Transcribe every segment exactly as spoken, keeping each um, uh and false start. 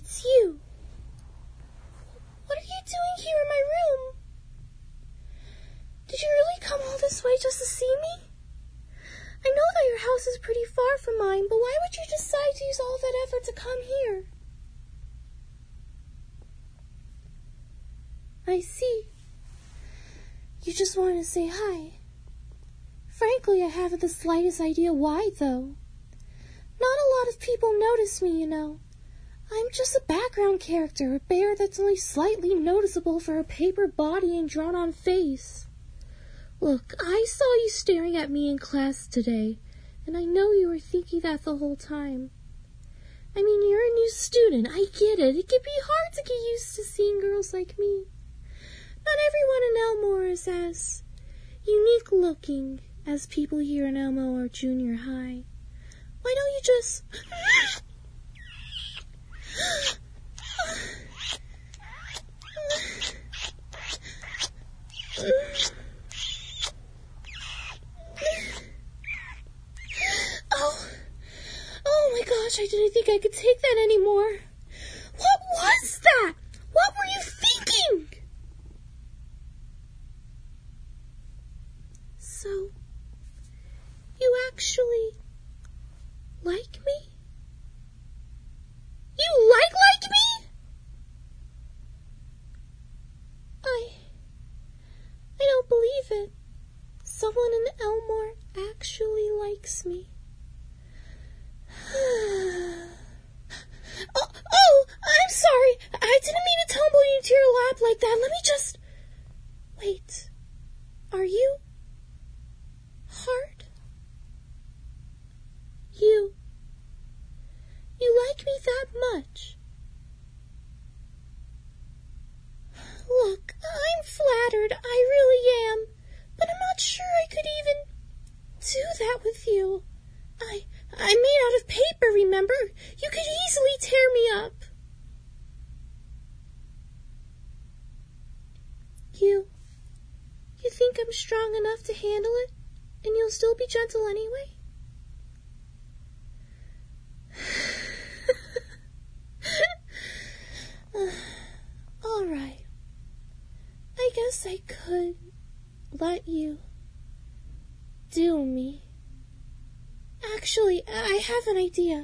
It's you. What are you doing here in my room? Did you really come all this way just to see me? I know that your house is pretty far from mine, but why would you decide to use all that effort to come here? I see. You just wanted to say hi. Frankly, I haven't the slightest idea why, though. Not a lot of people notice me, you know. I'm just a background character, a bear that's only slightly noticeable for a paper body and drawn-on face. Look, I saw you staring at me in class today, and I know you were thinking that the whole time. I mean, you're a new student, I get it. It can be hard to get used to seeing girls like me. Not everyone in Elmore is as unique-looking as people here in Elmore or Junior High. Why don't you just... Oh, oh my gosh, I didn't think I could take that anymore. What was that? What were you thinking? So, you actually like me? You like like me? I... I don't believe it. Someone in Elmore actually likes me. oh, oh, I'm sorry. I didn't mean to tumble you into your lap like that. Let me just... Wait. Are you... hard? You... You like me that much? Look, I'm flattered, I really am, but I'm not sure I could even do that with you. I, I'm made out of paper, remember? You could easily tear me up. You, you think I'm strong enough to handle it, and you'll still be gentle anyway? uh, all right. I guess I could let you do me. Actually, I have an idea.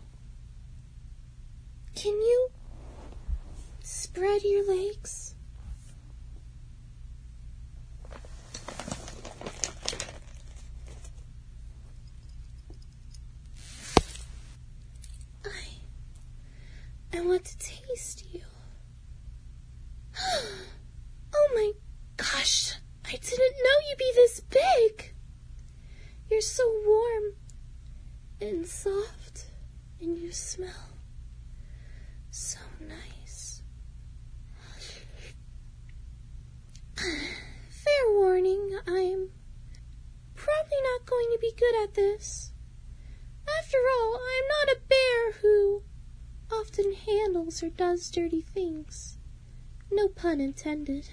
Can you spread your legs? I, I want to taste you. Oh my gosh, I didn't know you'd be this big. You're so warm and soft, and you smell so nice. Fair warning, I'm probably not going to be good at this. After all, I'm not a bear who often handles or does dirty things. No pun intended.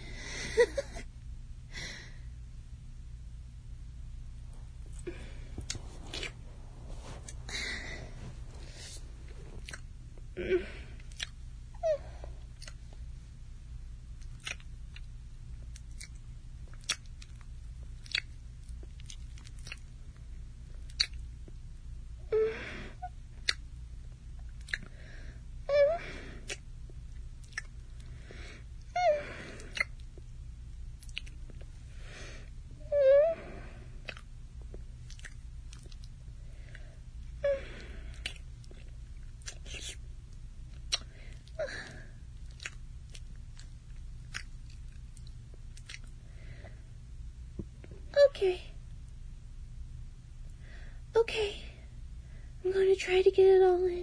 Okay. Okay. I'm going to try to get it all in.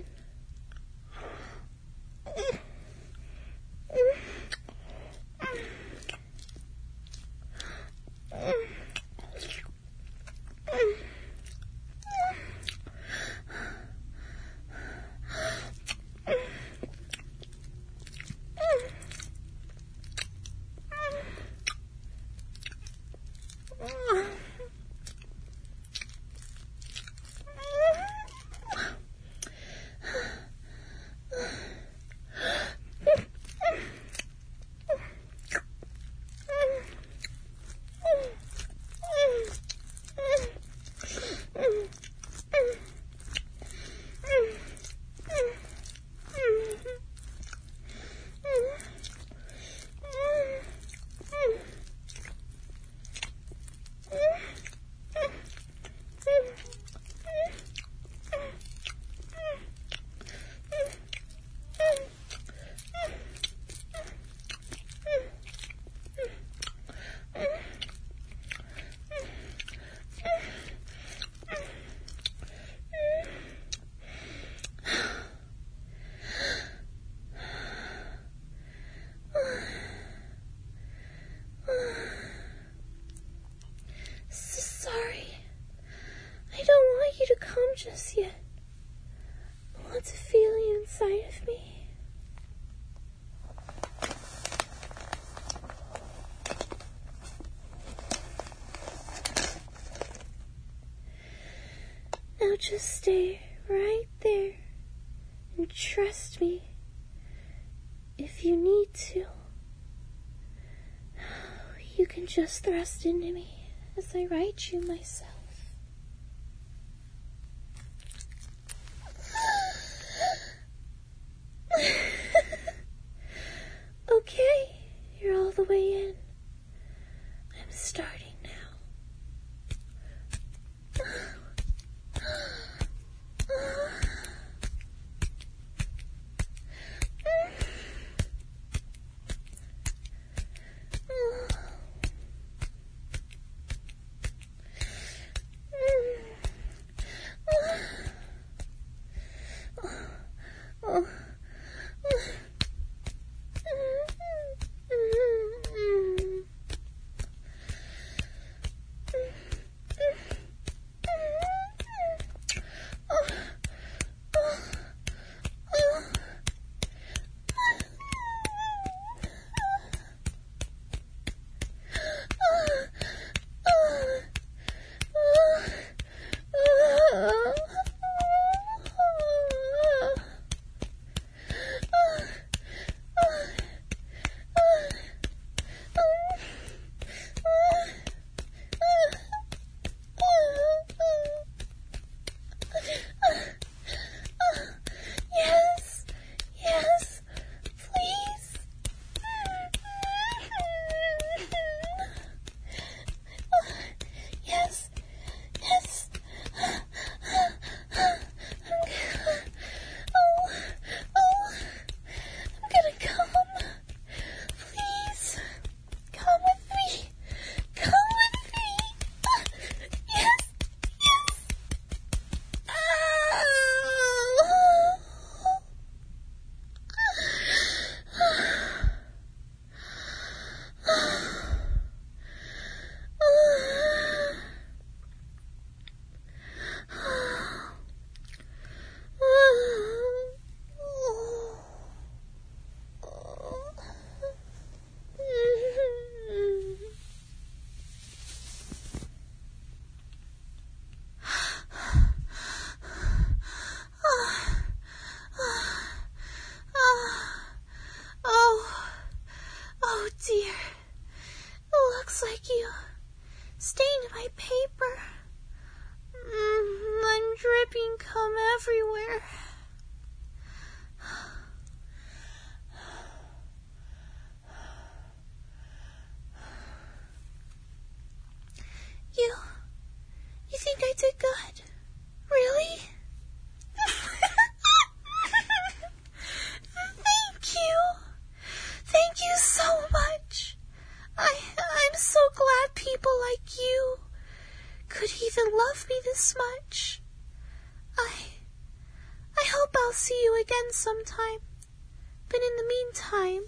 you to come just yet. I want to feel you inside of me. Now just stay right there and trust me if you need to. You can just thrust into me as I write you myself. Okay, you're all the way in. I'm starting now. Stained my paper. Mm, I'm dripping cum everywhere. You, you think I did good? Really? Thank you. Thank you so much. I, I'm so glad people like you could even love me this much. I, I hope I'll see you again sometime. But in the meantime,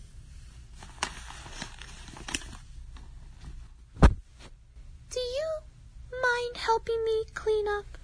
do you mind helping me clean up